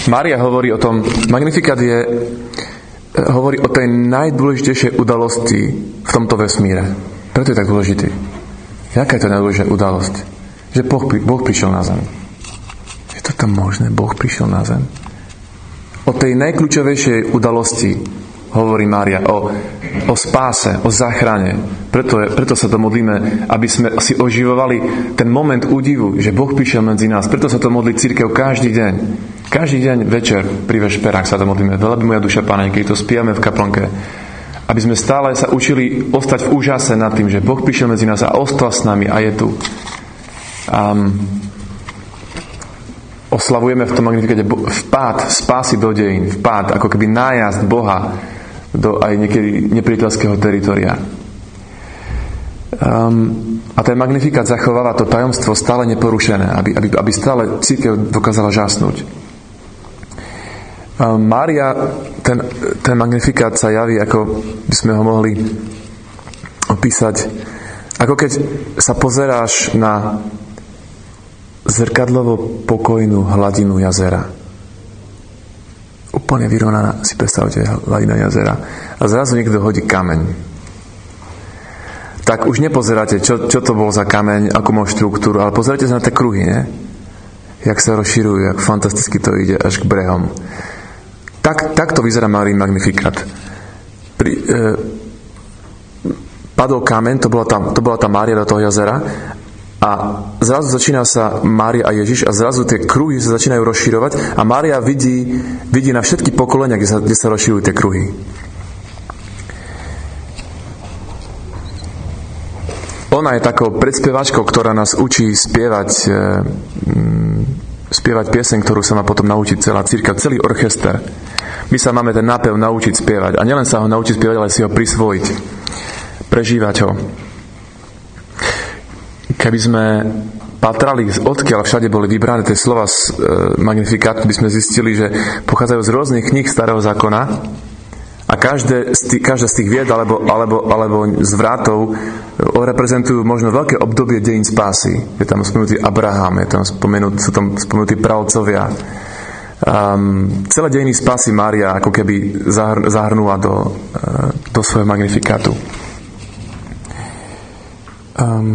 Mária hovorí o tom, Magnificat hovorí o tej najdôležitejšej udalosti v tomto vesmíre. Preto je tak dôležitý. Jaká je to najdôležitejšia udalosť? Že Boh prišiel na zem. Je to tam možné? Boh prišiel na zem? O tej najkľúčovejšej udalosti hovorí Mária, o spáse, o záchrane. Preto sa to modlíme, aby sme si oživovali ten moment údivu, že Boh prišiel medzi nás. Preto sa to modlí cirkev každý deň. Každý deň večer pri vešperách sa to modlíme. Velebí moja duša Pána, keď to spievame v kaplnke. Aby sme stále sa učili ostať v úžase nad tým, že Boh prišiel medzi nás a ostal s nami a je tu. Oslavujeme v tom Magnifikáte vpád spásy do dejín. Vpád, ako keby nájazd Boha do aj niekedy nepriateľského teritoria. A ten Magnifikát zachováva to tajomstvo stále neporušené, aby stále cirkev dokázala žasnúť. Mária, ten Magnifikát sa javí, ako by sme ho mohli opísať, ako keď sa pozeráš na zrkadlovo pokojnú hladinu jazera. Úplne vyrovnaná, si predstavte, hladina jazera. A zrazu niekto hodí kameň. Tak už nepozeráte, čo to bol za kameň, akú má štruktúru, ale pozeráte sa na tie kruhy, nie? Jak sa rozširujú, jak fantasticky to ide až k brehom. Tak to vyzerá Máriin Magnifikát. Padol kameň, to bola tá Mária do toho jazera a zrazu začína sa Mária a Ježiš a zrazu tie kruhy sa začínajú rozširovať a Mária vidí na všetky pokolenia, kde sa rozširujú tie kruhy. Ona je takou predspievačkou, ktorá nás učí spievať pieseň, ktorú sa má potom naučiť celá cirkev, celý orchester. My sa máme ten nápev naučiť spievať. A nielen sa ho naučiť spievať, ale si ho prisvojiť. Prežívať ho. Keby sme patrali, odkiaľ všade boli vybrané tie slova z Magnifikátu, by sme zistili, že pochádzajú z rôznych kníh Starého zákona a každá z tých vied alebo zvrátov reprezentujú možno veľké obdobie dejín spásy. Je tam spomenutý Abraham, sú tam spomenutí pravcovia. Celé dejiny spásy Mária ako keby zahrnula do svojho Magnifikátu.